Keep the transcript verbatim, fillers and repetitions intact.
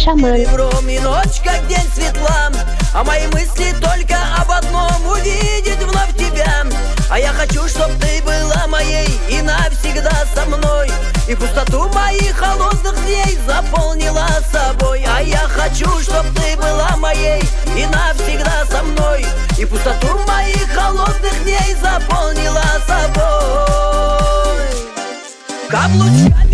Шаман. И ночь, как день светла, а мои мысли только об одном: увидеть вновь тебя. А я хочу, чтоб ты была моей и навсегда со мной, и пустоту моих холодных дней заполнила собой. А я хочу, чтоб ты была моей и навсегда со мной, и пустоту моих холодных дней заполнила собой. Каблучками